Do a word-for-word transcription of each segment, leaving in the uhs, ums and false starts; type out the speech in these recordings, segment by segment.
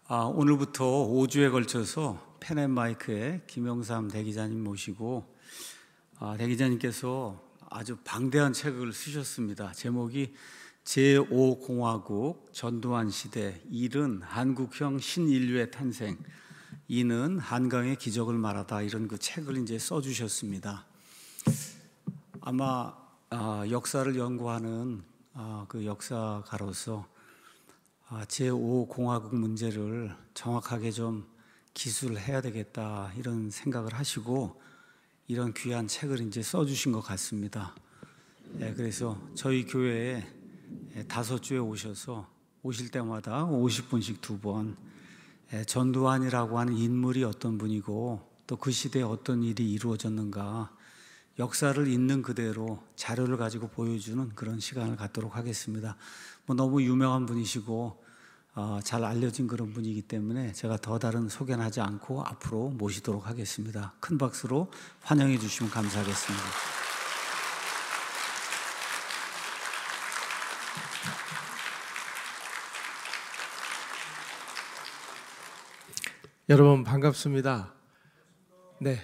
아, 오늘부터 오 주에 걸쳐서 펜앤마이크에 김영삼 대기자님 모시고 아, 대기자님께서 아주 방대한 책을 쓰셨습니다. 제목이 제오 공화국 전두환 시대 일은 한국형 신인류의 탄생, 이는 한강의 기적을 말하다, 이런 그 책을 이제 써주셨습니다. 아마 아, 역사를 연구하는 아, 그 역사가로서 아, 제오 공화국 문제를 정확하게 좀 기술해야 되겠다, 이런 생각을 하시고 이런 귀한 책을 이제 써주신 것 같습니다. 예, 그래서 저희 교회에 다섯 주에 오셔서 오실 때마다 오십 분씩 두 번 예, 전두환이라고 하는 인물이 어떤 분이고 또 그 시대에 어떤 일이 이루어졌는가, 역사를 있는 그대로 자료를 가지고 보여주는 그런 시간을 갖도록 하겠습니다. 뭐 너무 유명한 분이시고 어, 잘 알려진 그런 분이기 때문에 제가 더 다른 소개는 하지 않고 앞으로 모시도록 하겠습니다. 큰 박수로 환영해 주시면 감사하겠습니다. 여러분 반갑습니다. 네,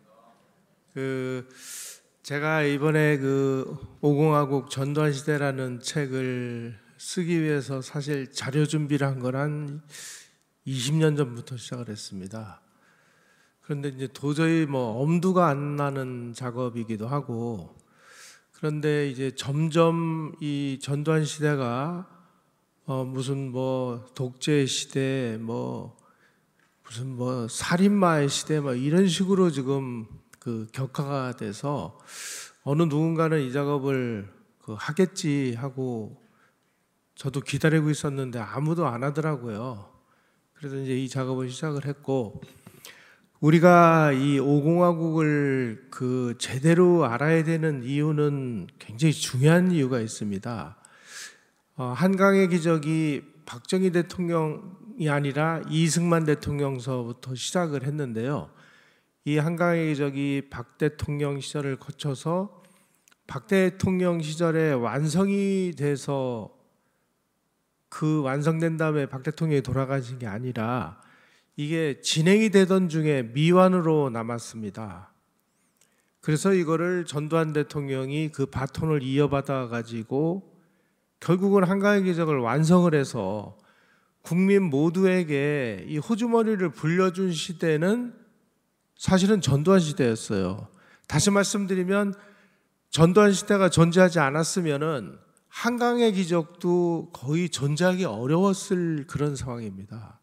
그 제가 이번에 그 오공화국 전두환 시대라는 책을 쓰기 위해서 사실 자료 준비를 한 건 한 이십 년 전부터 시작을 했습니다. 그런데 이제 도저히 뭐 엄두가 안 나는 작업이기도 하고, 그런데 이제 점점 이 전두환 시대가 어 무슨 뭐 독재 시대, 뭐 무슨 뭐 살인마의 시대, 뭐 이런 식으로 지금 그 격화가 돼서 어느 누군가는 이 작업을 그 하겠지 하고 저도 기다리고 있었는데 아무도 안 하더라고요. 그래서 이제 이 작업을 시작을 했고, 우리가 이 오공화국을 그 제대로 알아야 되는 이유는 굉장히 중요한 이유가 있습니다. 어, 한강의 기적이 박정희 대통령이 아니라 이승만 대통령서부터 시작을 했는데요. 이 한강의 기적이 박 대통령 시절을 거쳐서 박 대통령 시절에 완성이 돼서 그 완성된 다음에 박 대통령이 돌아가신 게 아니라 이게 진행이 되던 중에 미완으로 남았습니다. 그래서 이거를 전두환 대통령이 그 바톤을 이어받아 가지고 결국은 한강의 기적을 완성을 해서 국민 모두에게 이 호주머니를 불려준 시대는 사실은 전두환 시대였어요. 다시 말씀드리면 전두환 시대가 존재하지 않았으면은 한강의 기적도 거의 존재하기 어려웠을 그런 상황입니다.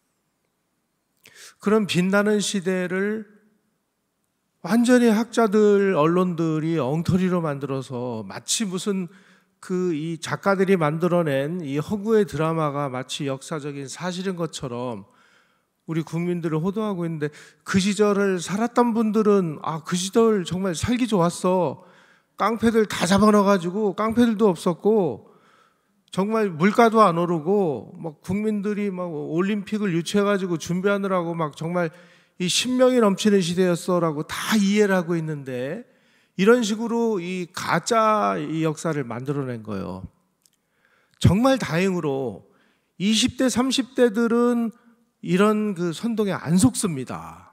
그런 빛나는 시대를 완전히 학자들, 언론들이 엉터리로 만들어서 마치 무슨 그 이 작가들이 만들어낸 이 허구의 드라마가 마치 역사적인 사실인 것처럼 우리 국민들을 호도하고 있는데, 그 시절을 살았던 분들은 아, 그 시절 정말 살기 좋았어. 깡패들 다 잡아넣어가지고 깡패들도 없었고 정말 물가도 안 오르고 막 국민들이 막 올림픽을 유치해가지고 준비하느라고 막 정말 이 신명이 넘치는 시대였어라고 다 이해를 하고 있는데, 이런 식으로 이 가짜 이 역사를 만들어낸 거예요. 정말 다행으로 이십 대 삼십 대들은 이런 그 선동에 안 속습니다.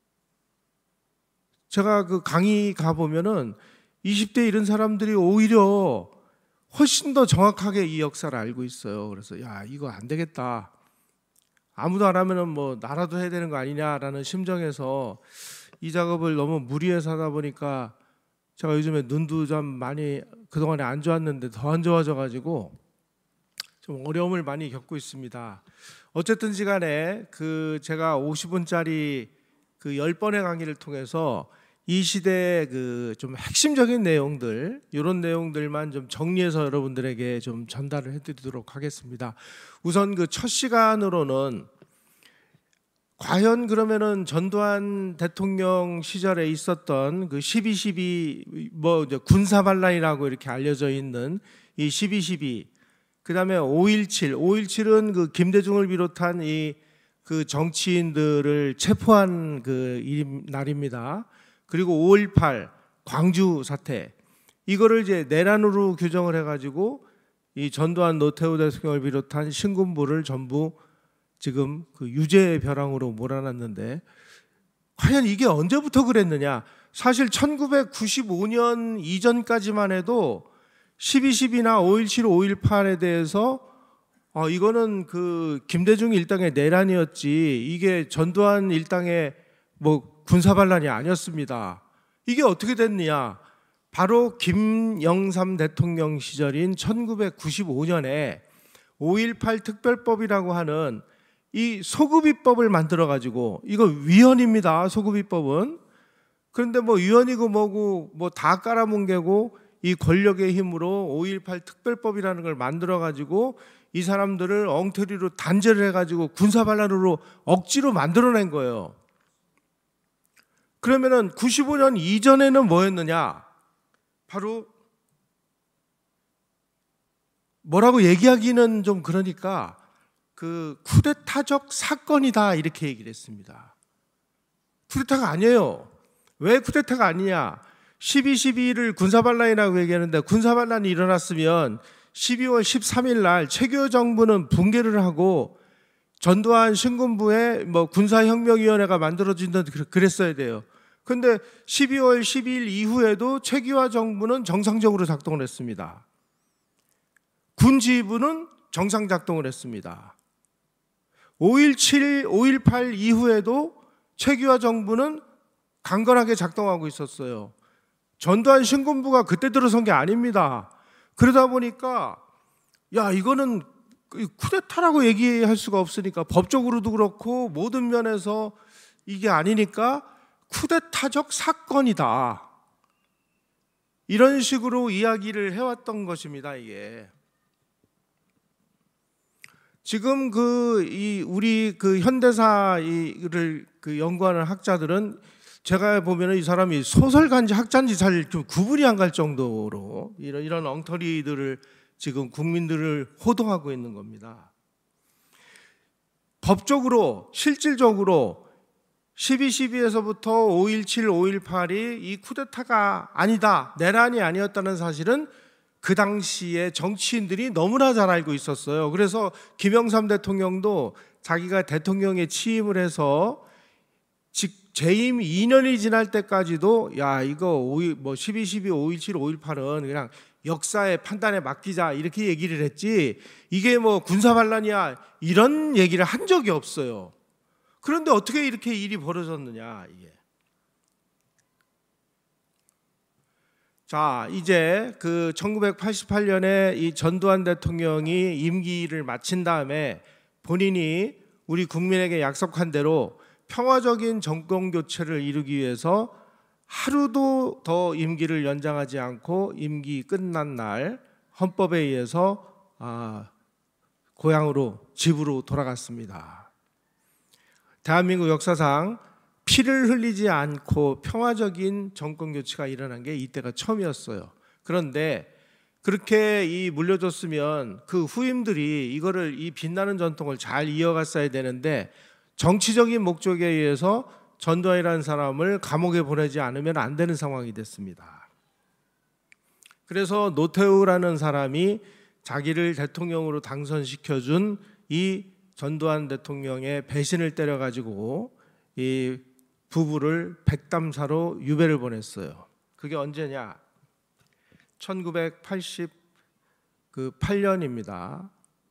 제가 그 강의 가보면은 이십 대 이런 사람들이 오히려 훨씬 더 정확하게 이 역사를 알고 있어요. 그래서 야, 이거 안 되겠다. 아무도 안 하면은 뭐 나라도 해야 되는 거 아니냐라는 심정에서 이 작업을 너무 무리해서 하다 보니까 제가 요즘에 눈도 좀 많이 그동안에 안 좋았는데 더 안 좋아져 가지고 좀 어려움을 많이 겪고 있습니다. 어쨌든 시간에 그 제가 오십 분짜리 그 열 번의 강의를 통해서 이 시대의 그 좀 핵심적인 내용들, 이런 내용들만 좀 정리해서 여러분들에게 좀 전달을 해드리도록 하겠습니다. 우선 그 첫 시간으로는 과연 그러면은 전두환 대통령 시절에 있었던 그 십이 십이 뭐 군사반란이라고 이렇게 알려져 있는 이 십이 십이, 그 다음에 오일칠, 오일칠은 그 김대중을 비롯한 이 그 정치인들을 체포한 그 날입니다. 그리고 오일팔 광주 사태, 이거를 이제 내란으로 규정을 해가지고 이 전두환 노태우 대통령을 비롯한 신군부를 전부 지금 그 유죄의 벼랑으로 몰아놨는데 과연 이게 언제부터 그랬느냐? 사실 천구백구십오 년 이전까지만 해도 십이 십이나 오일칠, 오일팔에 대해서 어, 이거는 그 김대중 일당의 내란이었지 이게 전두환 일당의 뭐 군사반란이 아니었습니다. 이게 어떻게 됐느냐? 바로 김영삼 대통령 시절인 천구백구십오 년에 오일팔 특별법이라고 하는 이 소급입법을 만들어 가지고 이거 위헌입니다. 소급입법은. 그런데 뭐 위헌이고 뭐고 뭐 다 깔아뭉개고 이 권력의 힘으로 오일팔 특별법이라는 걸 만들어 가지고 이 사람들을 엉터리로 단죄를 해 가지고 군사반란으로 억지로 만들어낸 거예요. 그러면은 구십오 년 이전에는 뭐였느냐? 바로 뭐라고 얘기하기는 좀 그러니까 그 쿠데타적 사건이다 이렇게 얘기를 했습니다. 쿠데타가 아니에요. 왜 쿠데타가 아니냐? 십이 십이를 군사반란이라고 얘기하는데 군사반란이 일어났으면 십이월 십삼일 날 최규호 정부는 붕괴를 하고 전두환 신군부의 뭐 군사혁명위원회가 만들어진다 그랬어야 돼요. 근데 십이월 십이일 이후에도 최규하 정부는 정상적으로 작동을 했습니다. 군지휘부는 정상 작동을 했습니다. 오일칠, 오일팔 이후에도 최규하 정부는 강건하게 작동하고 있었어요. 전두환 신군부가 그때 들어선 게 아닙니다. 그러다 보니까 야 이거는 쿠데타라고 얘기할 수가 없으니까 법적으로도 그렇고 모든 면에서 이게 아니니까 쿠데타적 사건이다. 이런 식으로 이야기를 해왔던 것입니다. 이게 지금 그 이 우리 그 현대사를 그 연구하는 학자들은 제가 보면은 이 사람이 소설가인지 학자인지 잘 좀 구분이 안 갈 정도로 이런 이런 엉터리들을 지금 국민들을 호도하고 있는 겁니다. 법적으로 실질적으로 십이 십이에서부터 오일칠, 오일팔이 이 쿠데타가 아니다, 내란이 아니었다는 사실은 그 당시에 정치인들이 너무나 잘 알고 있었어요. 그래서 김영삼 대통령도 자기가 대통령에 취임을 해서 직 재임 이 년이 지날 때까지도 야 이거 뭐 십이 십이, 오일칠, 오일팔은 그냥 역사의 판단에 맡기자 이렇게 얘기를 했지 이게 뭐 군사반란이야 이런 얘기를 한 적이 없어요. 그런데 어떻게 이렇게 일이 벌어졌느냐 이게. 자 이제 그 천구백팔십팔 년에 이 전두환 대통령이 임기를 마친 다음에 본인이 우리 국민에게 약속한 대로 평화적인 정권 교체를 이루기 위해서 하루도 더 임기를 연장하지 않고 임기 끝난 날 헌법에 의해서 아, 고향으로 집으로 돌아갔습니다. 대한민국 역사상 피를 흘리지 않고 평화적인 정권 교체가 일어난 게 이때가 처음이었어요. 그런데 그렇게 이 물려줬으면 그 후임들이 이거를 이 빛나는 전통을 잘 이어갔어야 되는데 정치적인 목적에 의해서 전두환이라는 사람을 감옥에 보내지 않으면 안 되는 상황이 됐습니다. 그래서 노태우라는 사람이 자기를 대통령으로 당선시켜준 이 전두환 대통령의 배신을 때려가지고 이 부부를 백담사로 유배를 보냈어요. 그게 언제냐? 천구백팔십팔 년입니다.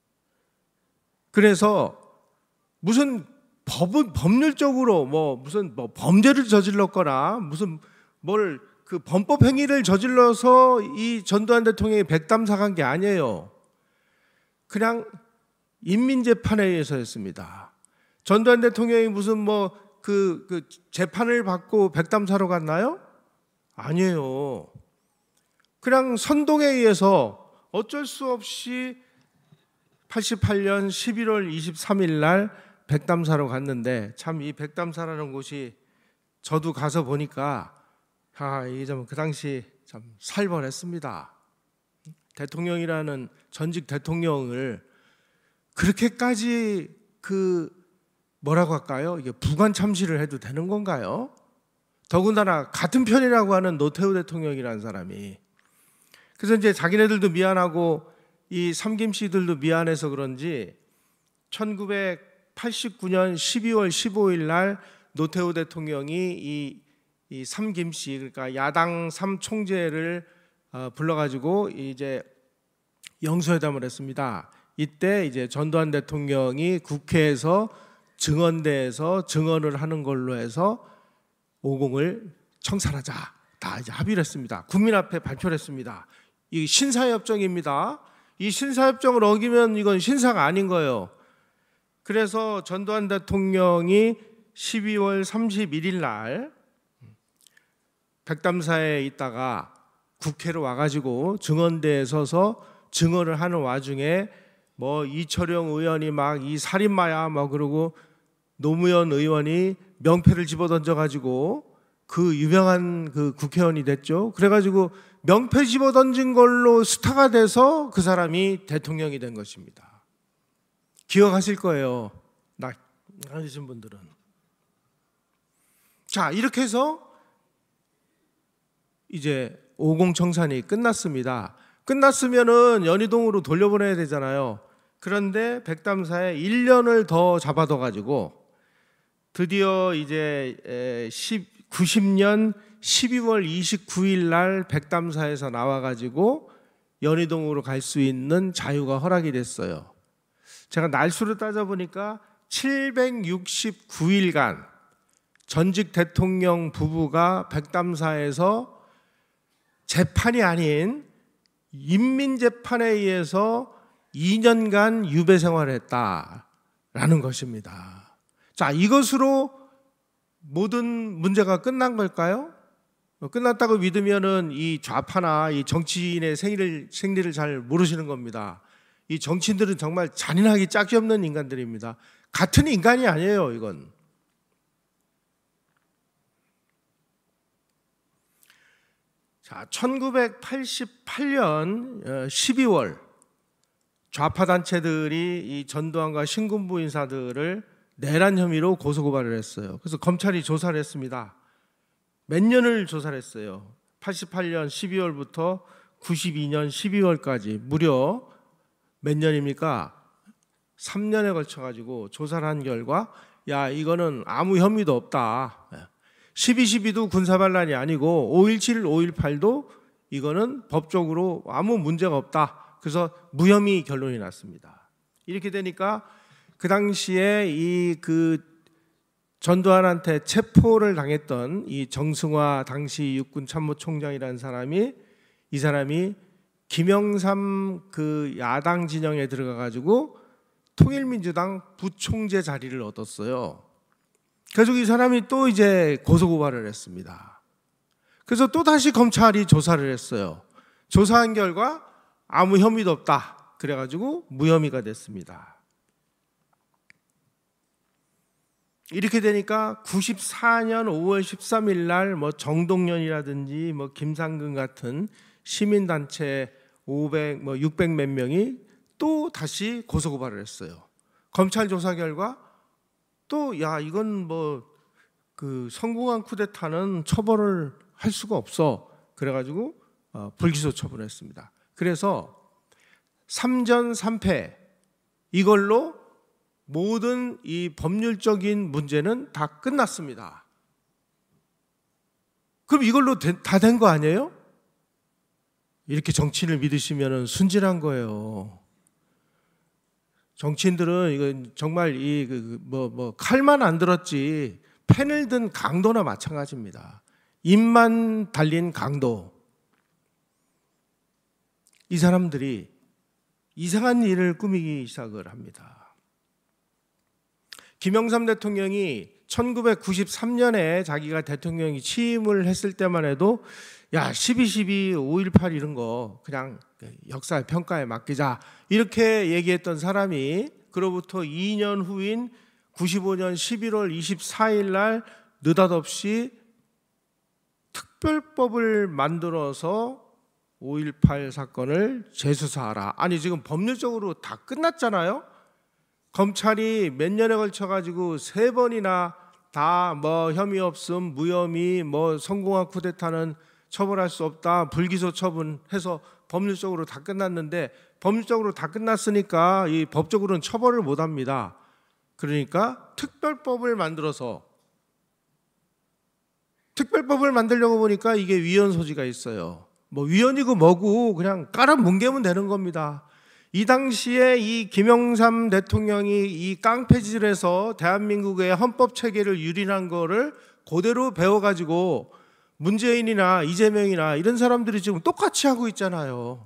그래서 무슨 법은 법률적으로 뭐 무슨 뭐 범죄를 저질렀거나 무슨 뭘 그 범법 행위를 저질러서 이 전두환 대통령이 백담사 간 게 아니에요. 그냥 인민재판에 의해서였습니다. 전두환 대통령이 무슨 뭐 그 그 재판을 받고 백담사로 갔나요? 아니에요. 그냥 선동에 의해서 어쩔 수 없이 팔십팔 년 십일월 이십삼일 날 백담사로 갔는데 참 이 백담사라는 곳이 저도 가서 보니까 아, 이게 좀 그 당시 참 살벌했습니다. 대통령이라는 전직 대통령을 그렇게까지 그 뭐라고 할까요? 이게 부관 참시를 해도 되는 건가요? 더군다나 같은 편이라고 하는 노태우 대통령이라는 사람이. 그래서 이제 자기네들도 미안하고 이 삼김씨들도 미안해서 그런지 천구백팔십팔 천구백팔십구 년 십이월 십오일 날 노태우 대통령이 이, 이 삼김씨, 그러니까 야당 삼총재를 어, 불러가지고 이제 영수회담을 했습니다. 이때 이제 전두환 대통령이 국회에서 증언대에서 증언을 하는 걸로 해서 오공을 청산하자, 다 이제 합의를 했습니다. 국민 앞에 발표를 했습니다. 이 신사협정입니다. 이 신사협정을 어기면 이건 신사가 아닌 거예요. 그래서 전두환 대통령이 십이월 삼십일일 날 백담사에 있다가 국회로 와가지고 증언대에 서서 증언을 하는 와중에 뭐 이철영 의원이 막 이 살인마야 막 그러고 노무현 의원이 명패를 집어던져가지고 그 유명한 그 국회의원이 됐죠. 그래가지고 명패 집어던진 걸로 스타가 돼서 그 사람이 대통령이 된 것입니다. 기억하실 거예요. 나가신 분들은. 자, 이렇게 해서 이제 오공청산이 끝났습니다. 끝났으면은 연희동으로 돌려보내야 되잖아요. 그런데 백담사에 일 년을 더 잡아둬가지고 드디어 이제 구십 년 십이월 이십구일 날 백담사에서 나와가지고 연희동으로 갈 수 있는 자유가 허락이 됐어요. 제가 날수를 따져보니까 칠백육십구일간 전직 대통령 부부가 백담사에서 재판이 아닌 인민재판에 의해서 이 년간 유배 생활을 했다라는 것입니다. 자, 이것으로 모든 문제가 끝난 걸까요? 끝났다고 믿으면은 이 좌파나 이 정치인의 생리를, 생리를 잘 모르시는 겁니다. 이 정치인들은 정말 잔인하기 짝이 없는 인간들입니다. 같은 인간이 아니에요, 이건. 자, 천구백팔십팔 년 십이월 좌파 단체들이 이 전두환과 신군부 인사들을 내란 혐의로 고소고발을 했어요. 그래서 검찰이 조사를 했습니다. 몇 년을 조사를 했어요. 팔십팔 년 십이월부터 구십이 년 십이월까지 무려 몇 년입니까? 삼 년에 걸쳐 가지고 조사를 한 결과 야, 이거는 아무 혐의도 없다. 십이 십이도 군사반란이 아니고 오일칠, 오일팔도 이거는 법적으로 아무 문제가 없다. 그래서 무혐의 결론이 났습니다. 이렇게 되니까 그 당시에 이 그 전두환한테 체포를 당했던 이 정승화 당시 육군 참모총장이라는 사람이 이 사람이 김영삼 그 야당 진영에 들어가 가지고 통일민주당 부총재 자리를 얻었어요. 그래서 이 사람이 또 이제 고소고발을 했습니다. 그래서 또 다시 검찰이 조사를 했어요. 조사한 결과 아무 혐의도 없다. 그래가지고 무혐의가 됐습니다. 이렇게 되니까 구십사 년 오월 십삼일 날 뭐 정동연이라든지 뭐 김상근 같은 시민단체 오백, 뭐 육백 몇 명이 또 다시 고소고발을 했어요. 검찰 조사 결과 또 야 이건 뭐 그 성공한 쿠데타는 처벌을 할 수가 없어. 그래가지고 어, 불기소 처분했습니다. 그래서 삼전 삼패 이걸로 모든 이 법률적인 문제는 다 끝났습니다. 그럼 이걸로 다 된 거 아니에요? 이렇게 정치인을 믿으시면 순진한 거예요. 정치인들은 이건 정말 이 뭐 뭐 칼만 안 들었지 펜을 든 강도나 마찬가지입니다. 입만 달린 강도. 이 사람들이 이상한 일을 꾸미기 시작을 합니다. 김영삼 대통령이 천구백구십삼 년에 자기가 대통령이 취임을 했을 때만 해도 야 십이 십이, 오일팔 이런 거 그냥 역사의 평가에 맡기자 이렇게 얘기했던 사람이 그로부터 이 년 후인 구십오 년 십일월 이십사일 날 느닷없이 특별법을 만들어서 오일팔 사건을 재수사하라. 아니 지금 법률적으로 다 끝났잖아요. 검찰이 몇 년에 걸쳐 가지고 세 번이나 다 뭐 혐의 없음, 무혐의, 뭐 성공한 쿠데타는 처벌할 수 없다, 불기소 처분해서 법률적으로 다 끝났는데 법률적으로 다 끝났으니까 이 법적으로는 처벌을 못 합니다. 그러니까 특별법을 만들어서 특별법을 만들려고 보니까 이게 위헌 소지가 있어요. 뭐 위헌이고 뭐고 그냥 깔아 뭉개면 되는 겁니다. 이 당시에 이 김영삼 대통령이 이 깡패질에서 대한민국의 헌법 체계를 유린한 거를 그대로 배워가지고 문재인이나 이재명이나 이런 사람들이 지금 똑같이 하고 있잖아요.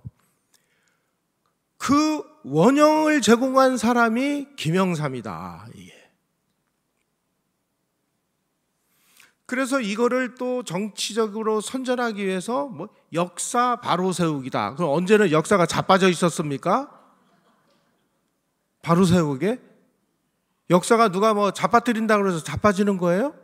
그 원형을 제공한 사람이 김영삼이다. 이게. 그래서 이거를 또 정치적으로 선전하기 위해서 뭐 역사 바로 세우기다. 그럼 언제는 역사가 자빠져 있었습니까? 바로 세우게? 역사가 누가 뭐 자빠뜨린다 그래서 자빠지는 거예요?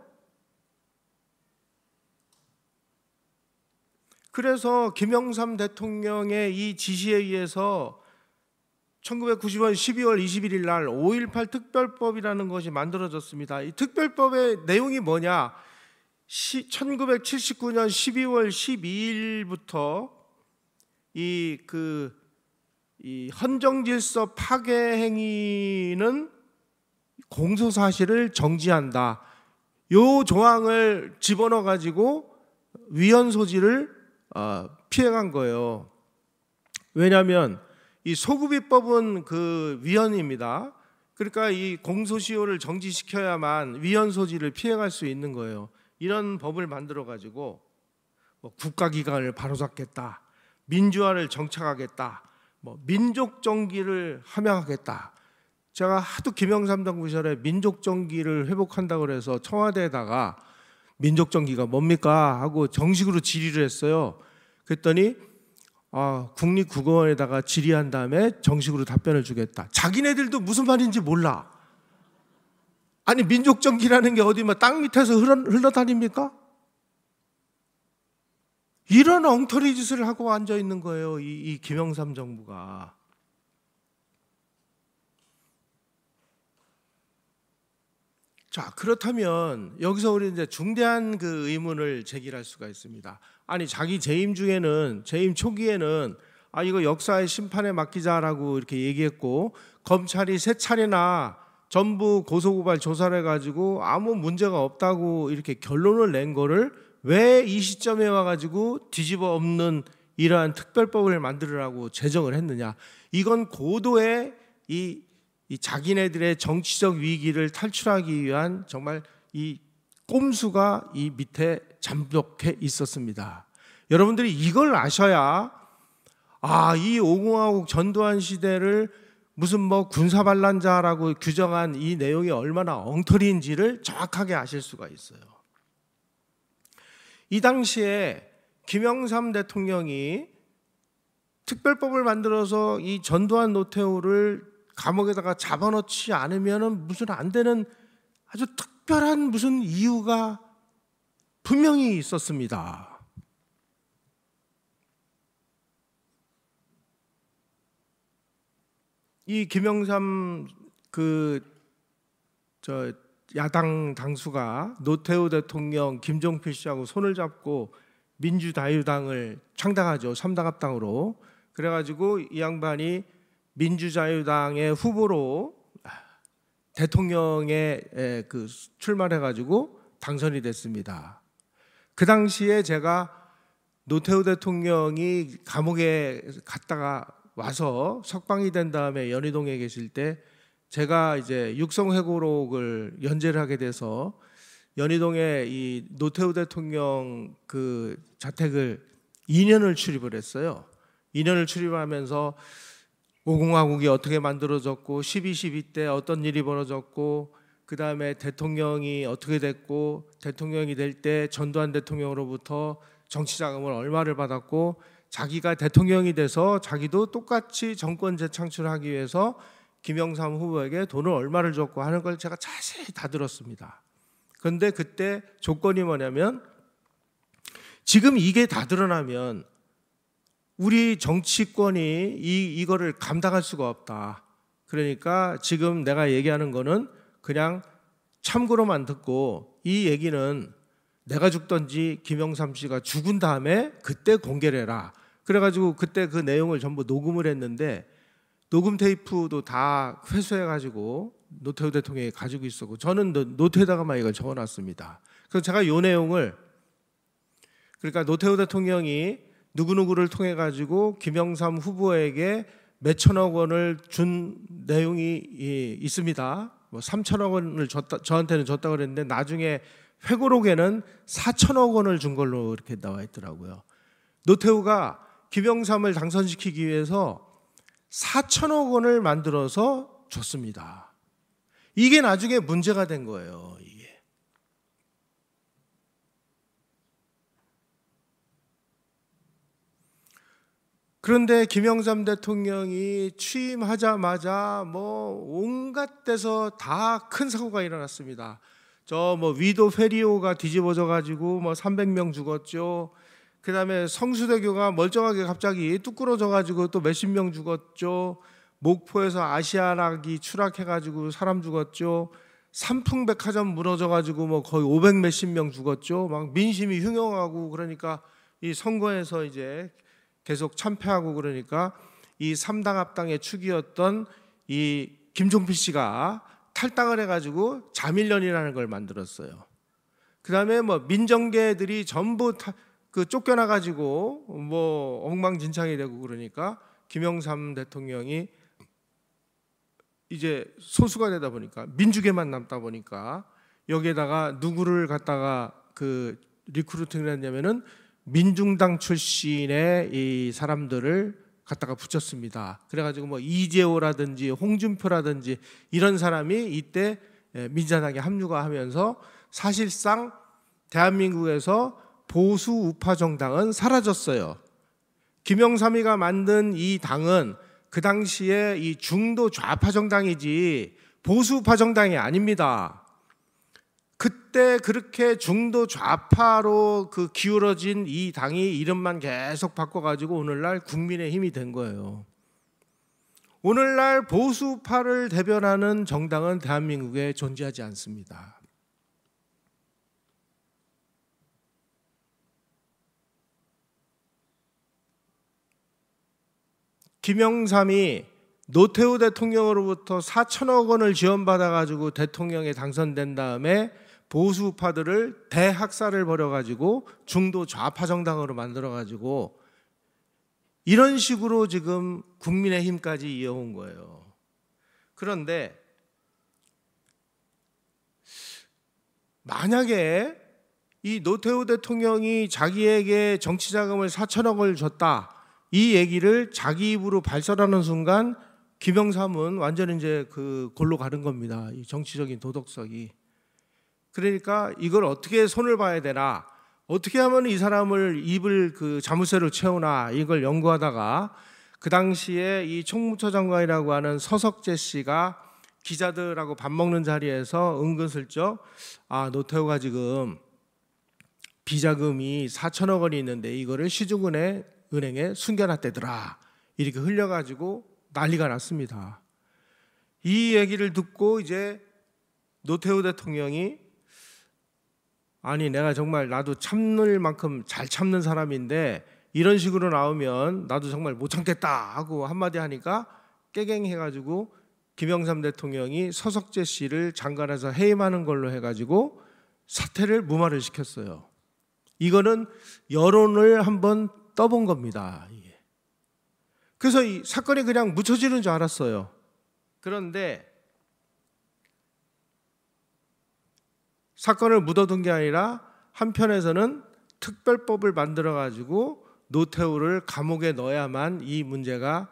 그래서 김영삼 대통령의 이 지시에 의해서 천구백구십 년 십이월 이십일일 날 오일팔 특별법이라는 것이 만들어졌습니다. 이 특별법의 내용이 뭐냐? 천구백칠십구 년 십이월 십이일부터 이 그 이 헌정질서 파괴 행위는 공소 사실을 정지한다. 요 조항을 집어넣어 가지고 위헌 소지를 어, 피해간 거예요. 왜냐하면 이 소급이법은 그 위헌입니다. 그러니까 이 공소시효를 정지시켜야만 위헌 소지를 피해갈 수 있는 거예요. 이런 법을 만들어 가지고 뭐 국가기관을 바로잡겠다, 민주화를 정착하겠다, 뭐 민족정기를 함양하겠다. 제가 하도 김영삼 정부 시절에 민족정기를 회복한다고 그래서 청와대에다가 민족정기가 뭡니까 하고 정식으로 질의를 했어요. 그랬더니 아, 국립국어원에다가 질의한 다음에 정식으로 답변을 주겠다. 자기네들도 무슨 말인지 몰라. 아니 민족정기라는 게 어디 뭐 땅 밑에서 흘러, 흘러다닙니까? 이런 엉터리 짓을 하고 앉아 있는 거예요. 이, 이 김영삼 정부가. 자, 그렇다면 여기서 우리 이제 중대한 그 의문을 제기할 수가 있습니다. 아니 자기 재임 중에는 재임 초기에는 아 이거 역사의 심판에 맡기자라고 이렇게 얘기했고 검찰이 세 차례나 전부 고소고발 조사를 해가지고 아무 문제가 없다고 이렇게 결론을 낸 거를 왜 이 시점에 와가지고 뒤집어 엎는 이러한 특별법을 만들으라고 제정을 했느냐? 이건 고도의 이, 이 자기네들의 정치적 위기를 탈출하기 위한 정말 이 꼼수가 이 밑에 잠복해 있었습니다. 여러분들이 이걸 아셔야 아, 이 오공화국 전두환 시대를 무슨 뭐 군사반란자라고 규정한 이 내용이 얼마나 엉터리인지를 정확하게 아실 수가 있어요. 이 당시에 김영삼 대통령이 특별법을 만들어서 이 전두환 노태우를 감옥에다가 잡아넣지 않으면 무슨 안 되는 아주 특별한 무슨 이유가 분명히 있었습니다. 이 김영삼 그 저 야당 당수가 노태우 대통령 김종필 씨하고 손을 잡고 민주자유당을 창당하죠. 삼당 합당으로. 그래가지고 이 양반이 민주자유당의 후보로 대통령에 그 출마를 해가지고 당선이 됐습니다. 그 당시에 제가 노태우 대통령이 감옥에 갔다가 와서 석방이 된 다음에 연희동에 계실 때 제가 이제 육성회고록을 연재를 하게 돼서 연희동에 이 노태우 대통령 그 자택을 이 년을 출입을 했어요. 이 년을 출입하면서 오공화국이 어떻게 만들어졌고 십이 십이 때 어떤 일이 벌어졌고 그 다음에 대통령이 어떻게 됐고 대통령이 될 때 전두환 대통령으로부터 정치자금을 얼마를 받았고 자기가 대통령이 돼서 자기도 똑같이 정권 재창출하기 위해서 김영삼 후보에게 돈을 얼마를 줬고 하는 걸 제가 자세히 다 들었습니다. 그런데 그때 조건이 뭐냐면 지금 이게 다 드러나면 우리 정치권이 이, 이거를 감당할 수가 없다. 그러니까 지금 내가 얘기하는 거는 그냥 참고로만 듣고 이 얘기는 내가 죽든지 김영삼 씨가 죽은 다음에 그때 공개를 해라. 그래가지고 그때 그 내용을 전부 녹음을 했는데 녹음 테이프도 다 회수해가지고 노태우 대통령이 가지고 있었고 저는 노트에다가만 이걸 적어놨습니다. 그래서 제가 이 내용을 그러니까 노태우 대통령이 누구누구를 통해 가지고 김영삼 후보에게 몇천억 원을 준 내용이 있습니다. 뭐 삼천억 원을 줬다, 저한테는 줬다고 그랬는데 나중에 회고록에는 사천억 원을 준 걸로 이렇게 나와 있더라고요. 노태우가 김영삼을 당선시키기 위해서 사천억 원을 만들어서 줬습니다. 이게 나중에 문제가 된 거예요. 이게. 그런데 김영삼 대통령이 취임하자마자 뭐 온갖 데서 다 큰 사고가 일어났습니다. 저 뭐 위도 페리오가 뒤집어져 가지고 뭐 삼백 명 죽었죠. 그다음에 성수대교가 멀쩡하게 갑자기 뚝 끊어져 가지고 또 몇십 명 죽었죠. 목포에서 아시아락이 추락해 가지고 사람 죽었죠. 삼풍백화점 무너져 가지고 뭐 거의 오백 몇십 명 죽었죠. 막 민심이 흉흉하고 그러니까 이 선거에서 이제 계속 참패하고 그러니까 이 삼당 합당의 축이었던 이 김종필 씨가 탈당을 해가지고 자밀련이라는 걸 만들었어요. 그 다음에 뭐 민정계들이 전부 타, 그 쫓겨나가지고 뭐 엉망진창이 되고 그러니까 김영삼 대통령이 이제 소수가 되다 보니까 민주계만 남다 보니까 여기에다가 누구를 갖다가 그 리크루팅을 했냐면은 민중당 출신의 이 사람들을 갖다가 붙였습니다. 그래가지고 뭐 이재호라든지 홍준표라든지 이런 사람이 이때 민자당에 합류가 하면서 사실상 대한민국에서 보수 우파 정당은 사라졌어요. 김영삼이가 만든 이 당은 그 당시에 이 중도 좌파 정당이지 보수 우파 정당이 아닙니다. 그때 그렇게 중도 좌파로 그 기울어진 이 당이 이름만 계속 바꿔가지고 오늘날 국민의힘이 된 거예요. 오늘날 보수파를 대변하는 정당은 대한민국에 존재하지 않습니다. 김영삼이 노태우 대통령으로부터 사천억 원을 지원받아가지고 대통령에 당선된 다음에 보수파들을 대학살을 벌여가지고 중도 좌파 정당으로 만들어가지고 이런 식으로 지금 국민의힘까지 이어온 거예요. 그런데 만약에 이 노태우 대통령이 자기에게 정치자금을 사천억을 줬다 이 얘기를 자기 입으로 발설하는 순간 김영삼은 완전히 이제 그 골로 가는 겁니다. 이 정치적인 도덕성이. 그러니까 이걸 어떻게 손을 봐야 되나, 어떻게 하면 이 사람을 입을 그 자물쇠로 채우나 이걸 연구하다가 그 당시에 이 총무처 장관이라고 하는 서석재 씨가 기자들하고 밥 먹는 자리에서 은근슬쩍 아 노태우가 지금 비자금이 사천억 원이 있는데 이거를 시중은행 은행에 숨겨놨대더라 이렇게 흘려가지고 난리가 났습니다. 이 얘기를 듣고 이제 노태우 대통령이 아니 내가 정말 나도 참을 만큼 잘 참는 사람인데 이런 식으로 나오면 나도 정말 못 참겠다 하고 한마디 하니까 깨갱해가지고 김영삼 대통령이 서석재 씨를 장관에서 해임하는 걸로 해가지고 사퇴를 무마를 시켰어요. 이거는 여론을 한번 떠본 겁니다. 그래서 이 사건이 그냥 묻혀지는 줄 알았어요. 그런데 사건을 묻어둔 게 아니라 한편에서는 특별법을 만들어가지고 노태우를 감옥에 넣어야만 이 문제가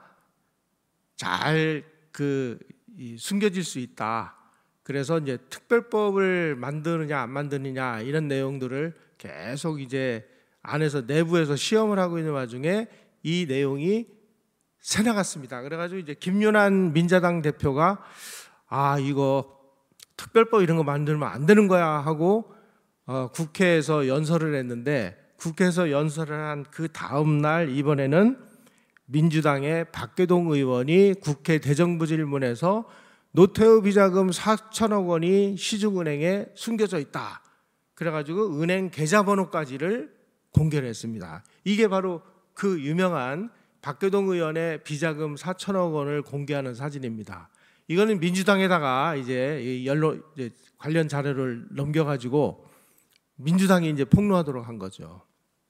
잘 그 숨겨질 수 있다. 그래서 이제 특별법을 만드느냐 안 만드느냐 이런 내용들을 계속 이제 안에서 내부에서 시험을 하고 있는 와중에 이 내용이 새나갔습니다. 그래가지고 이제 김윤환 민자당 대표가 아 이거 특별법 이런 거 만들면 안 되는 거야 하고 어, 국회에서 연설을 했는데 국회에서 연설을 한 그 다음 날 이번에는 민주당의 박계동 의원이 국회 대정부질문에서 노태우 비자금 사천억 원이 시중은행에 숨겨져 있다. 그래가지고 은행 계좌번호까지를 공개를 했습니다. 이게 바로 그 유명한 박계동 의원의 비자금 사천억 원을 공개하는 사진입니다. 이거는 민주당에다가 이제 이 연로 이제 관련 자료를 넘겨가지고 민주당이 이제 폭로하도록 한 거죠.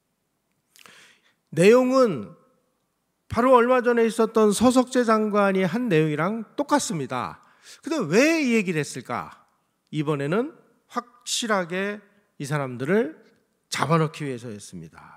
내용은 바로 얼마 전에 있었던 서석재 장관이 한 내용이랑 똑같습니다. 근데 왜 이 얘기를 했을까? 이번에는 확실하게 이 사람들을 잡아넣기 위해서였습니다.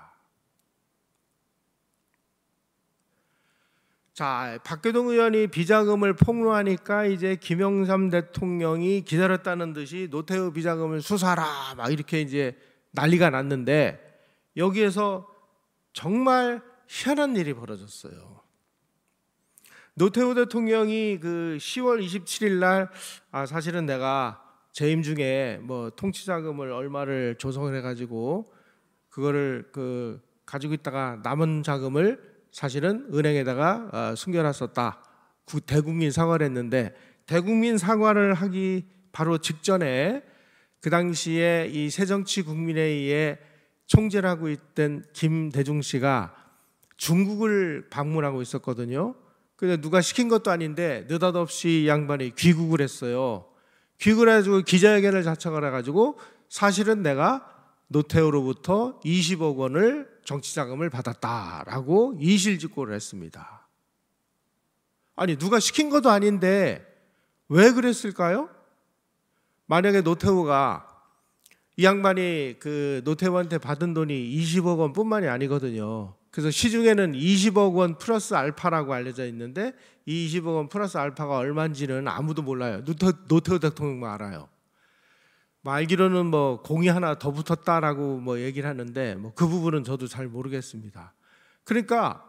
자, 박교동 의원이 비자금을 폭로하니까 이제 김영삼 대통령이 기다렸다는 듯이 노태우 비자금을 수사하라 막 이렇게 이제 난리가 났는데, 여기에서 정말 희한한 일이 벌어졌어요. 노태우 대통령이 그 시월 이십칠일 날 아, 사실은 내가 재임 중에 뭐 통치자금을 얼마를 조성을 해가지고 그거를 그 가지고 있다가 남은 자금을 사실은 은행에다가 어, 숨겨놨었다. 대국민 사과를 했는데, 대국민 사과를 하기 바로 직전에 그 당시에 이 새정치국민회의에 총재를 하고 있던 김대중 씨가 중국을 방문하고 있었거든요. 근데 누가 시킨 것도 아닌데 느닷없이 이 양반이 귀국을 했어요. 귀국을 해가지고 기자회견을 자청을 해가지고 사실은 내가 노태우로부터 이십억 원을 정치자금을 받았다라고 이실직고를 했습니다. 아니, 누가 시킨 것도 아닌데 왜 그랬을까요? 만약에 노태우가, 이 양반이 그 노태우한테 받은 돈이 이십억 원 뿐만이 아니거든요. 그래서 시중에는 이십억 원 플러스 알파라고 알려져 있는데, 이 이십억 원 플러스 알파가 얼마인지는 아무도 몰라요. 노태, 노태우 대통령만 알아요. 뭐 알기로는 뭐 공이 하나 더 붙었다라고 뭐 얘기를 하는데, 뭐 그 부분은 저도 잘 모르겠습니다. 그러니까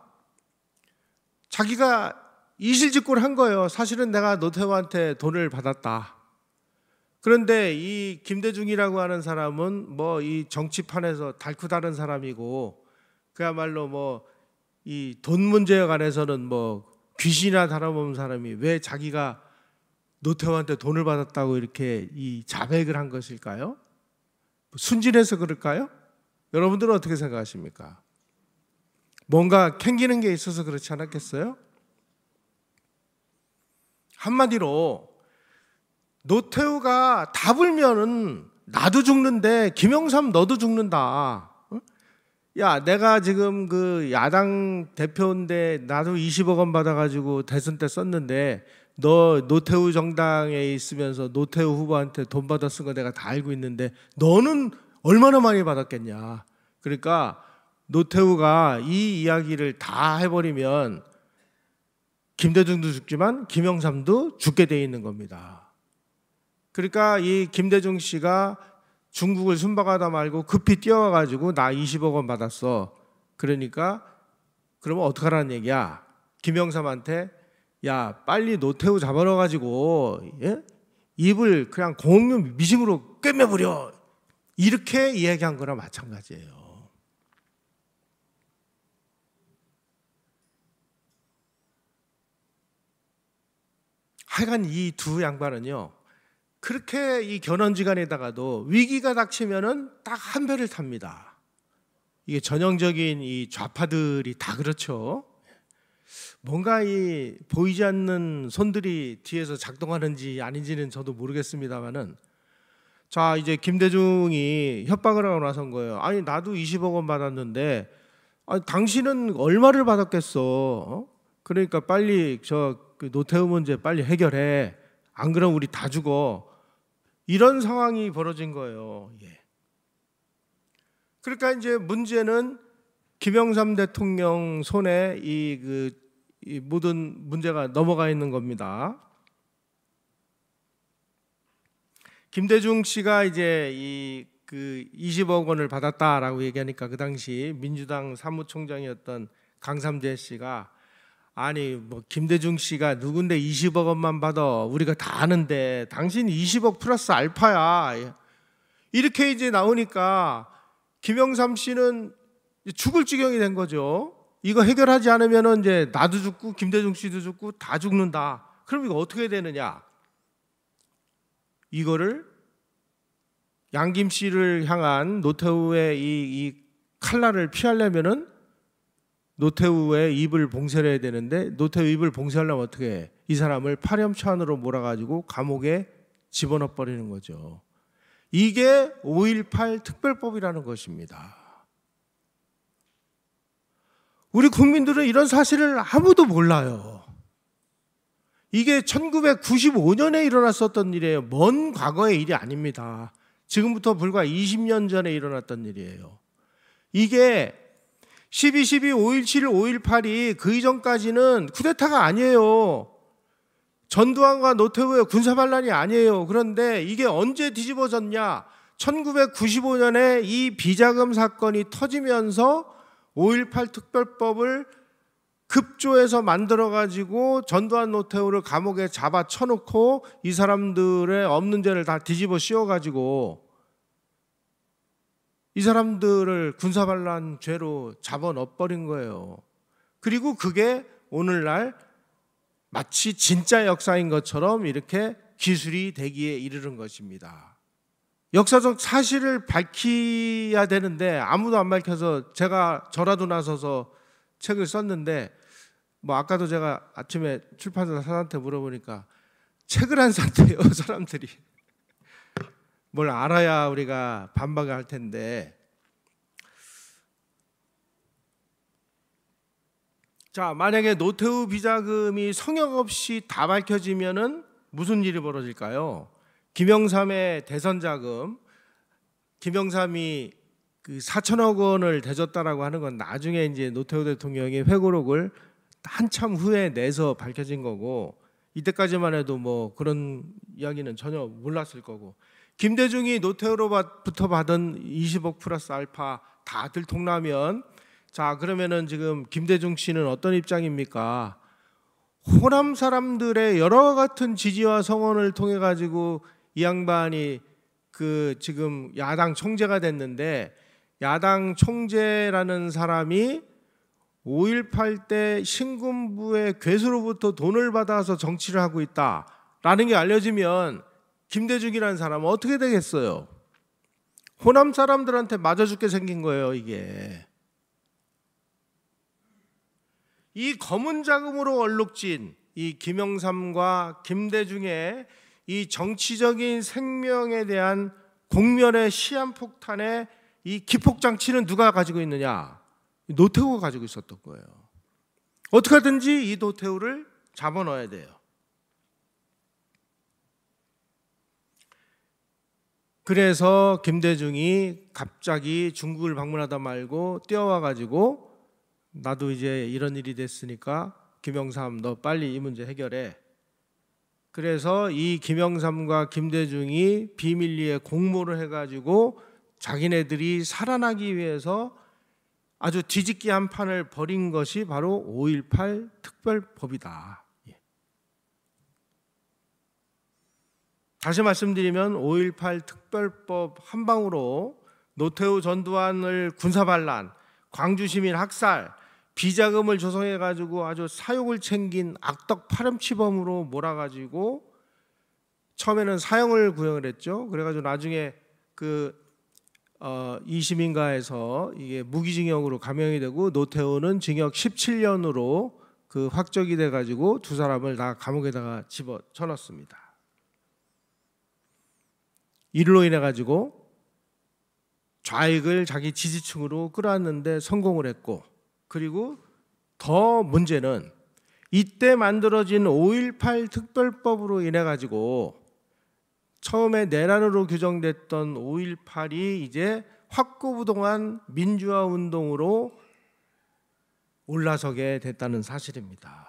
자기가 이실직고를 한 거예요. 사실은 내가 노태우한테 돈을 받았다. 그런데 이 김대중이라고 하는 사람은 뭐 이 정치판에서 달고 다른 사람이고, 그야말로 뭐 이 돈 문제에 관해서는 뭐 귀신이나 다름없는 사람이 왜 자기가 노태우한테 돈을 받았다고 이렇게 이 자백을 한 것일까요? 순진해서 그럴까요? 여러분들은 어떻게 생각하십니까? 뭔가 캥기는 게 있어서 그렇지 않았겠어요? 한마디로 노태우가 답을면은 나도 죽는데 김영삼 너도 죽는다. 야, 내가 지금 그 야당 대표인데 나도 이십억 원 받아가지고 대선 때 썼는데, 너 노태우 정당에 있으면서 노태우 후보한테 돈 받아 쓴 거 내가 다 알고 있는데 너는 얼마나 많이 받았겠냐. 그러니까 노태우가 이 이야기를 다 해버리면 김대중도 죽지만 김영삼도 죽게 돼 있는 겁니다. 그러니까 이 김대중 씨가 중국을 순방하다 말고 급히 뛰어와가지고 나 이십억 원 받았어. 그러니까 그러면 어떡하라는 얘기야. 김영삼한테 야, 빨리 노태우 잡아넣어가지고 예? 입을 그냥 공유 미싱으로 꿰매버려. 이렇게 이야기한 거랑 마찬가지예요. 하여간 이 두 양반은요, 그렇게 이 견원지간에다가도 위기가 닥치면은 딱 한 배를 탑니다. 이게 전형적인 이 좌파들이 다 그렇죠. 뭔가 이 보이지 않는 손들이 뒤에서 작동하는지 아닌지는 저도 모르겠습니다만은, 자, 이제 김대중이 협박을 하고 나선 거예요. 아니, 나도 이십억 원 받았는데 아니, 당신은 얼마를 받았겠어? 어? 그러니까 빨리 저 그 노태우 문제 빨리 해결해. 안 그러면 우리 다 죽어. 이런 상황이 벌어진 거예요. 예. 그러니까 이제 문제는 김영삼 대통령 손에 이, 그, 이 모든 문제가 넘어가 있는 겁니다. 김대중 씨가 이제 이 그 이십억 원을 받았다라고 얘기하니까 그 당시 민주당 사무총장이었던 강삼재 씨가, 아니 뭐 김대중 씨가 누군데 이십억 원만 받아, 우리가 다 아는데 당신 이십억 플러스 알파야. 이렇게 이제 나오니까 김영삼 씨는 죽을 지경이 된 거죠. 이거 해결하지 않으면 이제 나도 죽고 김대중 씨도 죽고 다 죽는다. 그럼 이거 어떻게 되느냐? 이거를 양김 씨를 향한 노태우의 이, 이 칼날을 피하려면은 노태우의 입을 봉쇄를 해야 되는데 노태우 입을 봉쇄하려면 어떻게 해? 이 사람을 파렴치한으로 몰아가지고 감옥에 집어넣어 버리는 거죠. 이게 오일팔 특별법이라는 것입니다. 우리 국민들은 이런 사실을 아무도 몰라요. 이게 천구백구십오 년에 일어났었던 일이에요. 먼 과거의 일이 아닙니다. 지금부터 불과 이십 년 전에 일어났던 일이에요. 이게 십이 십이 오일칠 오일팔이 그 이전까지는 쿠데타가 아니에요. 전두환과 노태우의 군사반란이 아니에요. 그런데 이게 언제 뒤집어졌냐? 천구백구십오 년에 이 비자금 사건이 터지면서 오일팔 특별법을 급조해서 만들어가지고 전두환 노태우를 감옥에 잡아 쳐놓고 이 사람들의 없는 죄를 다 뒤집어 씌워가지고 이 사람들을 군사반란 죄로 잡아 넣어버린 거예요. 그리고 그게 오늘날 마치 진짜 역사인 것처럼 이렇게 기술이 되기에 이르는 것입니다. 역사적 사실을 밝혀야 되는데 아무도 안 밝혀서 제가 저라도 나서서 책을 썼는데 뭐 아까도 제가 아침에 출판사 사장한테 물어보니까 책을 안 샀대요. 사람들이. 뭘 알아야 우리가 반박을 할 텐데. 자, 만약에 노태우 비자금이 성역 없이 다 밝혀지면은 무슨 일이 벌어질까요? 김영삼의 대선 자금, 김영삼이 그 사천억 원을 대줬다라고 하는 건 나중에 이제 노태우 대통령이 회고록을 한참 후에 내서 밝혀진 거고, 이때까지만 해도 뭐 그런 이야기는 전혀 몰랐을 거고, 김대중이 노태우로부터 받은 이십억 플러스 알파 다 들통나면, 자 그러면은 지금 김대중 씨는 어떤 입장입니까? 호남 사람들의 여러 같은 지지와 성원을 통해 가지고 이 양반이 그 지금 야당 총재가 됐는데, 야당 총재라는 사람이 오일팔 때 신군부의 괴수로부터 돈을 받아서 정치를 하고 있다라는 게 알려지면 김대중이라는 사람은 어떻게 되겠어요? 호남 사람들한테 맞아 죽게 생긴 거예요. 이게 이 검은 자금으로 얼룩진 이 김영삼과 김대중의 이 정치적인 생명에 대한 공멸의 시한폭탄의 이 기폭장치는 누가 가지고 있느냐? 노태우가 가지고 있었던 거예요. 어떻게 하든지 이 노태우를 잡아넣어야 돼요. 그래서 김대중이 갑자기 중국을 방문하다 말고 뛰어와 가지고 나도 이제 이런 일이 됐으니까 김영삼 너 빨리 이 문제 해결해. 그래서 이 김영삼과 김대중이 비밀리에 공모를 해가지고 자기네들이 살아나기 위해서 아주 뒤집기 한 판을 벌인 것이 바로 오일팔 특별법이다. 다시 말씀드리면 오일팔 특별법 한 방으로 노태우 전두환을 군사반란, 광주시민 학살, 비자금을 조성해가지고 아주 사욕을 챙긴 악덕 파렴치범으로 몰아가지고 처음에는 사형을 구형을 했죠. 그래가지고 나중에 그 어, 이심인가에서 이게 무기징역으로 감형이 되고 노태우는 징역 십칠 년으로 그 확정이 돼가지고 두 사람을 다 감옥에다가 집어 쳐넣습니다. 이로 인해 가지고 좌익을 자기 지지층으로 끌어왔는데 성공을 했고, 그리고 더 문제는 이때 만들어진 오일팔 특별법으로 인해 가지고 처음에 내란으로 규정됐던 오일팔이 이제 확고부동한 민주화 운동으로 올라서게 됐다는 사실입니다.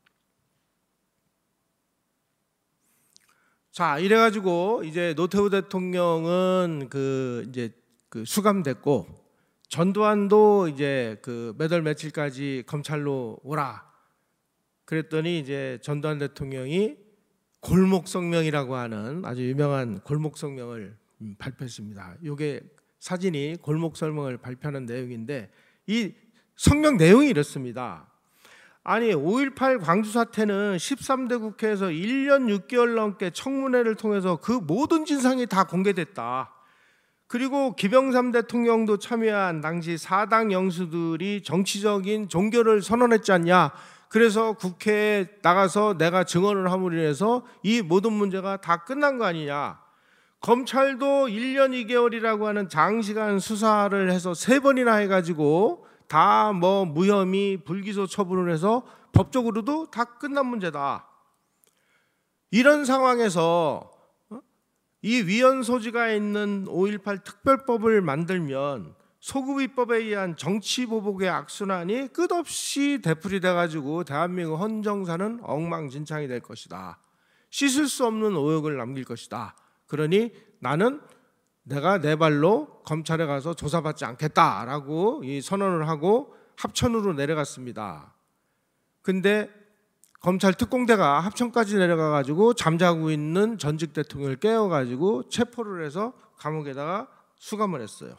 자, 이래가지고 이제 노태우 대통령은 그 이제 그 수감됐고, 전두환도 이제 그 몇 월 며칠까지 검찰로 오라. 그랬더니 이제 전두환 대통령이 골목성명이라고 하는 아주 유명한 골목성명을 발표했습니다. 이게 사진이 골목성명을 발표하는 내용인데, 이 성명 내용이 이렇습니다. 아니 오일팔 광주 사태는 십삼 대 국회에서 일 년 육 개월 넘게 청문회를 통해서 그 모든 진상이 다 공개됐다. 그리고 김영삼 대통령도 참여한 당시 사당 영수들이 정치적인 종교를 선언했지 않냐. 그래서 국회에 나가서 내가 증언을 함으로 인해서 이 모든 문제가 다 끝난 거 아니냐. 검찰도 일 년 이 개월이라고 하는 장시간 수사를 해서 세 번이나 해가지고 다 뭐 무혐의 불기소 처분을 해서 법적으로도 다 끝난 문제다. 이런 상황에서 이 위헌 소지가 있는 오일팔 특별법을 만들면 소급입법에 의한 정치보복의 악순환이 끝없이 되풀이돼 가지고 대한민국 헌정사는 엉망진창이 될 것이다. 씻을 수 없는 오역을 남길 것이다. 그러니 나는 내가 내 발로 검찰에 가서 조사받지 않겠다라고 이 선언을 하고 합천으로 내려갔습니다. 근데 검찰 특공대가 합천까지 내려가 가지고 잠자고 있는 전직 대통령을 깨워 가지고 체포를 해서 감옥에다가 수감을 했어요.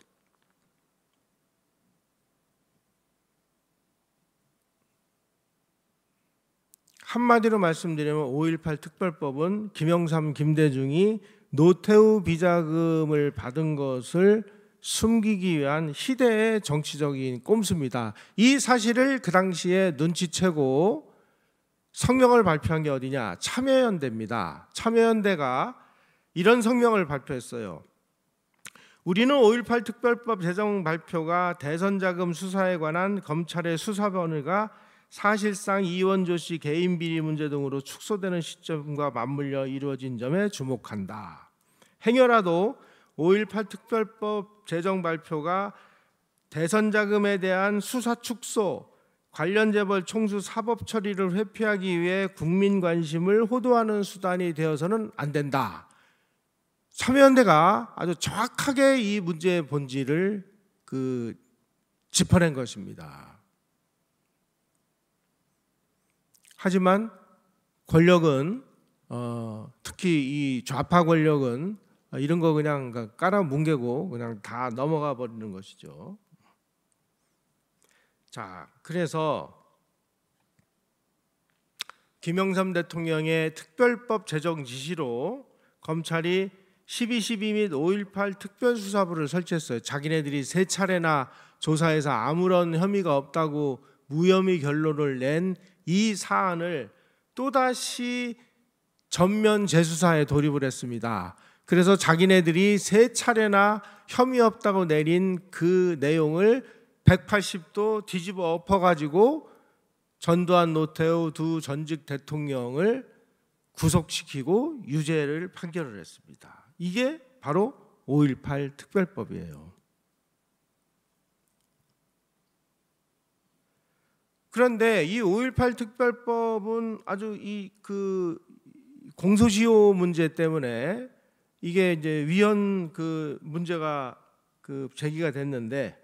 한마디로 말씀드리면 오일팔 특별법은 김영삼, 김대중이 노태우 비자금을 받은 것을 숨기기 위한 희대의 정치적인 꼼수입니다. 이 사실을 그 당시에 눈치채고 성명을 발표한 게 어디냐? 참여연대입니다. 참여연대가 이런 성명을 발표했어요. 우리는 오일팔 특별법 제정 발표가 대선자금 수사에 관한 검찰의 수사번호가 사실상 이원조 씨 개인 비리 문제 등으로 축소되는 시점과 맞물려 이루어진 점에 주목한다. 행여라도 오일팔 특별법 제정 발표가 대선자금에 대한 수사 축소, 관련 재벌 총수 사법 처리를 회피하기 위해 국민 관심을 호도하는 수단이 되어서는 안 된다. 참여연대가 아주 정확하게 이 문제의 본질을 그 짚어낸 것입니다. 하지만 권력은 어, 특히 이 좌파 권력은 이런 거 그냥 깔아 뭉개고 그냥 다 넘어가 버리는 것이죠. 자, 그래서 김영삼 대통령의 특별법 제정 지시로 검찰이 십이 십이 및 오일팔 특별수사부를 설치했어요. 자기네들이 세 차례나 조사해서 아무런 혐의가 없다고 무혐의 결론을 낸 이 사안을 또다시 전면 재수사에 돌입을 했습니다. 그래서 자기네들이 세 차례나 혐의 없다고 내린 그 내용을 백팔십 도 뒤집어 엎어가지고 전두환, 노태우 두 전직 대통령을 구속시키고 유죄를 판결을 했습니다. 이게 바로 오일팔 특별법이에요. 그런데 이 오일팔 특별법은 아주 이 그 공소시효 문제 때문에 이게 이제 위헌 그 문제가 그 제기가 됐는데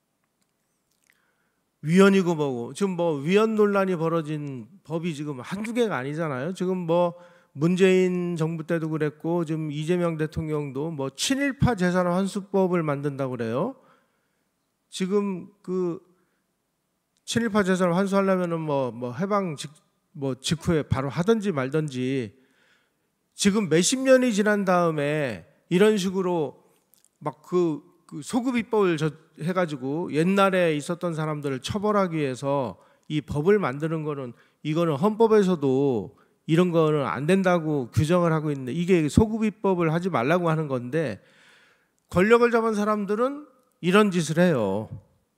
위헌이고 뭐고 지금 뭐 위헌 논란이 벌어진 법이 지금 한두 개가 아니잖아요. 지금 뭐 문재인 정부 때도 그랬고 지금 이재명 대통령도 뭐 친일파 재산 환수법을 만든다고 그래요. 지금 그 친일파 재산을 환수하려면은 뭐, 뭐 해방 직, 뭐 직후에 바로 하든지 말든지 지금 몇십 년이 지난 다음에 이런 식으로 막 그 그 소급 입법을 저, 해가지고 옛날에 있었던 사람들을 처벌하기 위해서 이 법을 만드는 거는 이거는 헌법에서도 이런 거는 안 된다고 규정을 하고 있는데 이게 소급 입법을 하지 말라고 하는 건데 권력을 잡은 사람들은 이런 짓을 해요.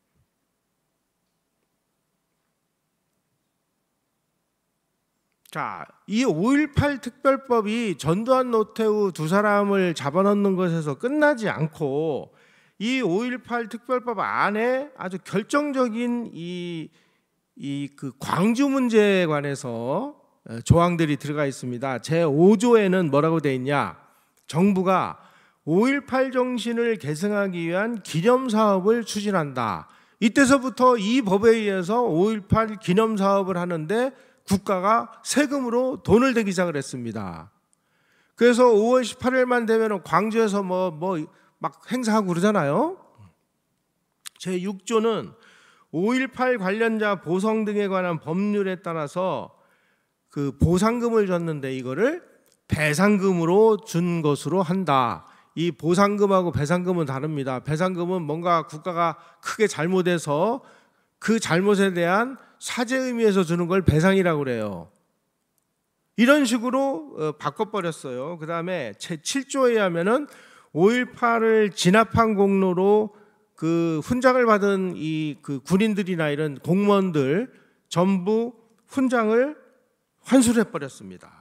자, 이 오일팔 특별법이 전두환, 노태우 두 사람을 잡아넣는 것에서 끝나지 않고 이 오일팔 특별법 안에 아주 결정적인 이, 이 그 광주 문제에 관해서 조항들이 들어가 있습니다. 제오 조에는 뭐라고 되어 있냐? 정부가 오일팔 정신을 계승하기 위한 기념사업을 추진한다. 이때서부터 이 법에 의해서 오일팔 기념사업을 하는데 국가가 세금으로 돈을 대기 시작을 했습니다. 그래서 오월 십팔일만 되면 광주에서 뭐, 뭐 막 행사하고 그러잖아요. 제육 조는 오일팔 관련자 보성 등에 관한 법률에 따라서 그 보상금을 줬는데 이거를 배상금으로 준 것으로 한다. 이 보상금하고 배상금은 다릅니다. 배상금은 뭔가 국가가 크게 잘못해서 그 잘못에 대한 사죄 의미에서 주는 걸 배상이라고 그래요. 이런 식으로 바꿔버렸어요. 그 다음에 제칠 조에 하면은 오일팔을 진압한 공로로 그 훈장을 받은 이 그 군인들이나 이런 공무원들 전부 훈장을 환수를 해버렸습니다.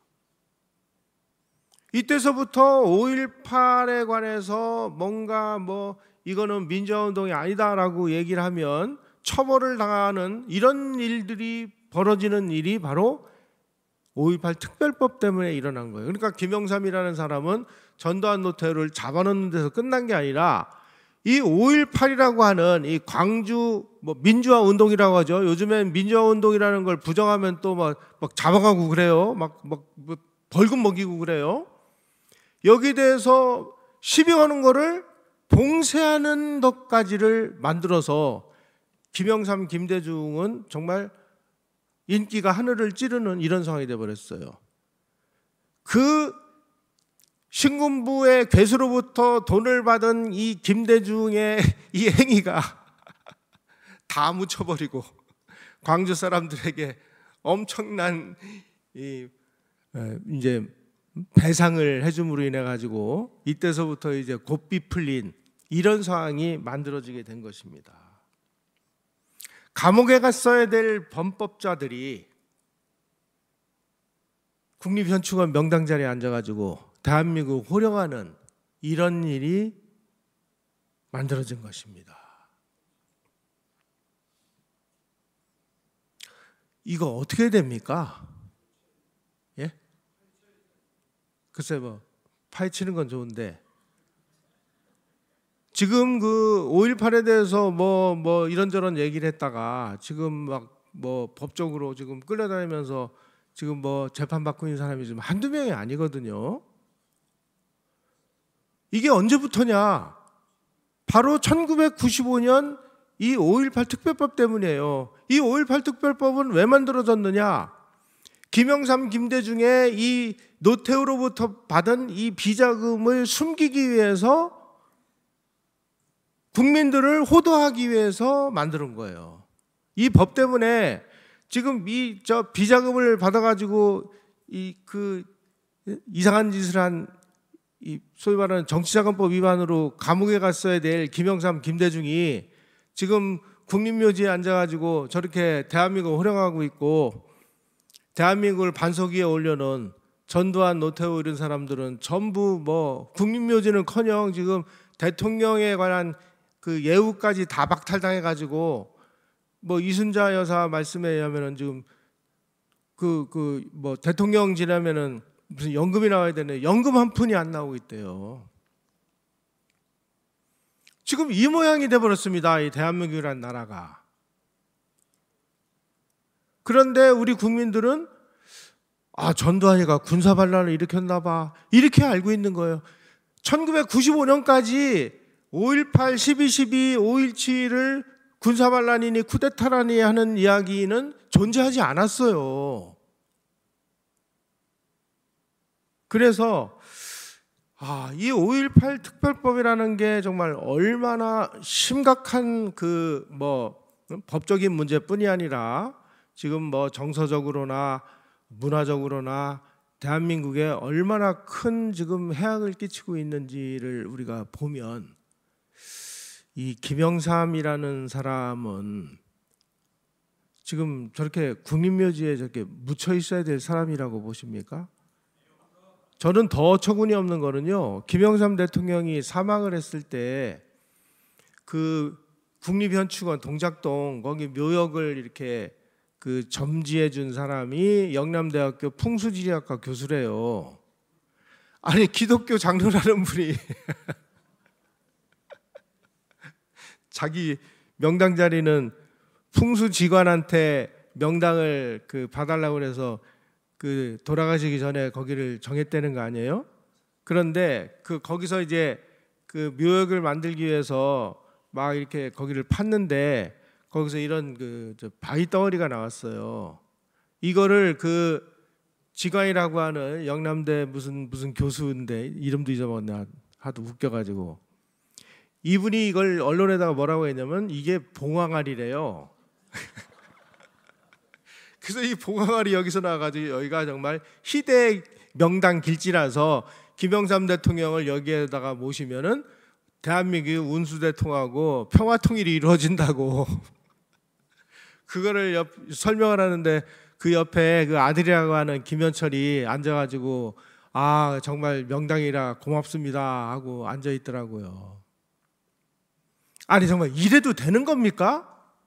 이때서부터 오일팔에 관해서 뭔가 뭐 이거는 민주화운동이 아니다라고 얘기를 하면 처벌을 당하는 이런 일들이 벌어지는 일이 바로 오일팔 특별법 때문에 일어난 거예요. 그러니까 김영삼이라는 사람은 전두환 노태우를 잡아놓는 데서 끝난 게 아니라 이 오일팔이라고 하는 이 광주 뭐 민주화 운동이라고 하죠. 요즘엔 민주화 운동이라는 걸 부정하면 또 막 막 잡아가고 그래요. 막 막 뭐 벌금 먹이고 그래요. 여기 대해서 시비 거는 거를 봉쇄하는 것까지를 만들어서 김영삼, 김대중은 정말 인기가 하늘을 찌르는 이런 상황이 되어버렸어요. 그 신군부의 괴수로부터 돈을 받은 이 김대중의 이 행위가 다 묻혀버리고 광주 사람들에게 엄청난 이 이제 배상을 해줌으로 인해 가지고 이때서부터 이제 고삐 풀린 이런 상황이 만들어지게 된 것입니다. 감옥에 갔어야 될 범법자들이 국립현충원 명당 자리에 앉아가지고 대한민국 호령하는 이런 일이 만들어진 것입니다. 이거 어떻게 됩니까? 예? 글쎄 뭐 파헤치는 건 좋은데 지금 그 오일팔에 대해서 뭐, 뭐 이런저런 얘기를 했다가 지금 막 뭐 법적으로 지금 끌려다니면서 지금 뭐 재판받고 있는 사람이 지금 한두 명이 아니거든요. 이게 언제부터냐? 바로 천구백구십오 년 이 오일팔 특별법 때문이에요. 이 오일팔 특별법은 왜 만들어졌느냐? 김영삼, 김대중의 이 노태우로부터 받은 이 비자금을 숨기기 위해서 국민들을 호도하기 위해서 만드는 거예요. 이 법 때문에 지금 이 저 비자금을 받아가지고 이 그 이상한 짓을 한 이 소위 말하는 정치자금법 위반으로 감옥에 갔어야 될 김영삼, 김대중이 지금 국립묘지에 앉아가지고 저렇게 대한민국을 호령하고 있고 대한민국을 반석 위에 올려놓은 전두환, 노태우 이런 사람들은 전부 뭐 국립묘지는커녕 지금 대통령에 관한 그 예우까지 다 박탈당해가지고 뭐 이순자 여사 말씀에 의하면은 지금 그 그 뭐 대통령 지나면은 무슨 연금이 나와야 되네. 연금 한 푼이 안 나오고 있대요. 지금 이 모양이 돼버렸습니다. 이 대한민국이라는 나라가. 그런데 우리 국민들은 아 전두환이가 군사반란을 일으켰나 봐 이렇게 알고 있는 거예요. 천구백구십오 년까지 오일팔, 십이 십이, 오일칠을 군사반란이니 쿠데타라니 하는 이야기는 존재하지 않았어요. 그래서 아, 이 오일팔 특별법이라는 게 정말 얼마나 심각한 그 뭐 법적인 문제뿐이 아니라 지금 뭐 정서적으로나 문화적으로나 대한민국에 얼마나 큰 지금 해악을 끼치고 있는지를 우리가 보면 이 김영삼이라는 사람은 지금 저렇게 국립묘지에 저렇게 묻혀 있어야 될 사람이라고 보십니까? 저는 더 어처구니 없는 거는요. 김영삼 대통령이 사망을 했을 때 그 국립현충원 동작동 거기 묘역을 이렇게 그 점지해 준 사람이 영남대학교 풍수지리학과 교수래요. 아니 기독교 장로라는 분이 자기 명당 자리는 풍수지관한테 명당을 그 봐달라고 그래서 그 돌아가시기 전에 거기를 정했다는 거 아니에요? 그런데 그 거기서 이제 그 묘역을 만들기 위해서 막 이렇게 거기를 팠는데 거기서 이런 그 저 바위 덩어리가 나왔어요. 이거를 그 지관이라고 하는 영남대 무슨 무슨 교수인데 이름도 잊어먹었네. 하도 웃겨가지고 이분이 이걸 언론에다가 뭐라고 했냐면 이게 봉황알이래요. 그래서 이 봉황알이 여기서 나와가지고 여기가 정말 희대의 명당 길지라서 김영삼 대통령을 여기에다가 모시면은 대한민국이 운수대통하고 평화통일이 이루어진다고 그거를 옆, 설명을 하는데 그 옆에 그 아들이라고 하는 김현철이 앉아가지고 아 정말 명당이라 고맙습니다 하고 앉아 있더라고요. 아니 정말 이래도 되는 겁니까?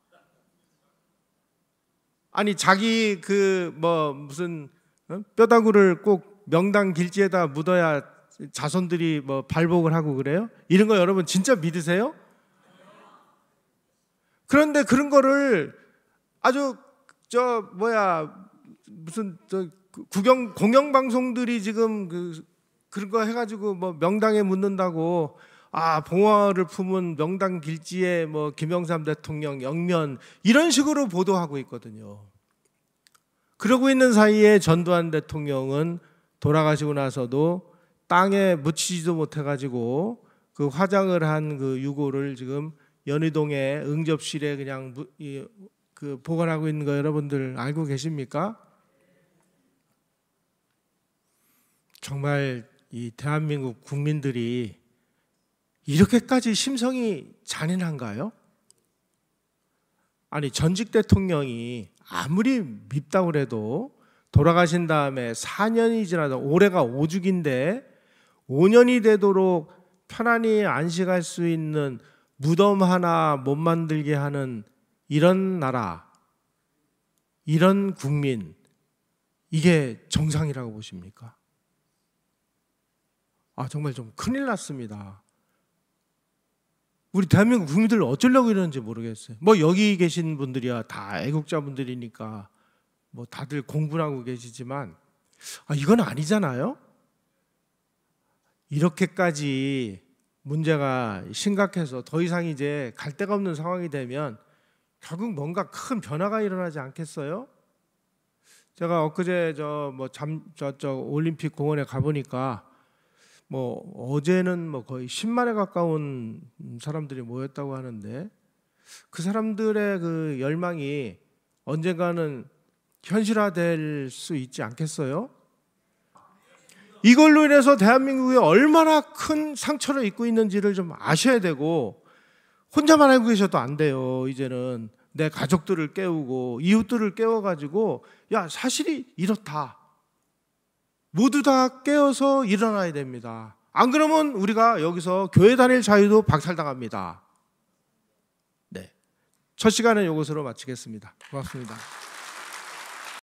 아니 자기 그 뭐 무슨 뼈다구를 꼭 명당 길지에다 묻어야 자손들이 뭐 발복을 하고 그래요? 이런 거 여러분 진짜 믿으세요? 그런데 그런 거를 아주 저 뭐야 무슨 저 구경 공영 방송들이 지금 그 그런 거 해가지고 뭐 명당에 묻는다고 아 봉화를 품은 명당 길지에 뭐 김영삼 대통령 영면 이런 식으로 보도하고 있거든요. 그러고 있는 사이에 전두환 대통령은 돌아가시고 나서도 땅에 묻히지도 못해가지고 그 화장을 한 그 유골을 지금 연희동의 응접실에 그냥 무, 이, 그 보관하고 있는 거 여러분들 알고 계십니까? 정말 이 대한민국 국민들이 이렇게까지 심성이 잔인한가요? 아니 전직 대통령이 아무리 밉다고 해도 돌아가신 다음에 사 년이 지나서 올해가 오죽인데 오 년이 되도록 편안히 안식할 수 있는 무덤 하나 못 만들게 하는 이런 나라, 이런 국민, 이게 정상이라고 보십니까? 아 정말 좀 큰일 났습니다. 우리 대한민국 국민들 어쩌려고 이러는지 모르겠어요. 뭐 여기 계신 분들이야 다 애국자분들이니까 뭐 다들 공부를 하고 계시지만 아 이건 아니잖아요. 이렇게까지 문제가 심각해서 더 이상 이제 갈 데가 없는 상황이 되면 결국 뭔가 큰 변화가 일어나지 않겠어요? 제가 엊그제 저 뭐 잠 저쪽 올림픽 공원에 가 보니까 뭐 어제는 뭐 거의 십만에 가까운 사람들이 모였다고 하는데 그 사람들의 그 열망이 언젠가는 현실화될 수 있지 않겠어요? 이걸로 인해서 대한민국이 얼마나 큰 상처를 입고 있는지를 좀 아셔야 되고 혼자만 알고 계셔도 안 돼요. 이제는 내 가족들을 깨우고 이웃들을 깨워가지고 야 사실이 이렇다. 모두 다 깨어서 일어나야 됩니다. 안 그러면 우리가 여기서 교회 다닐 자유도 박탈당합니다. 네, 첫 시간은 이것으로 마치겠습니다. 고맙습니다.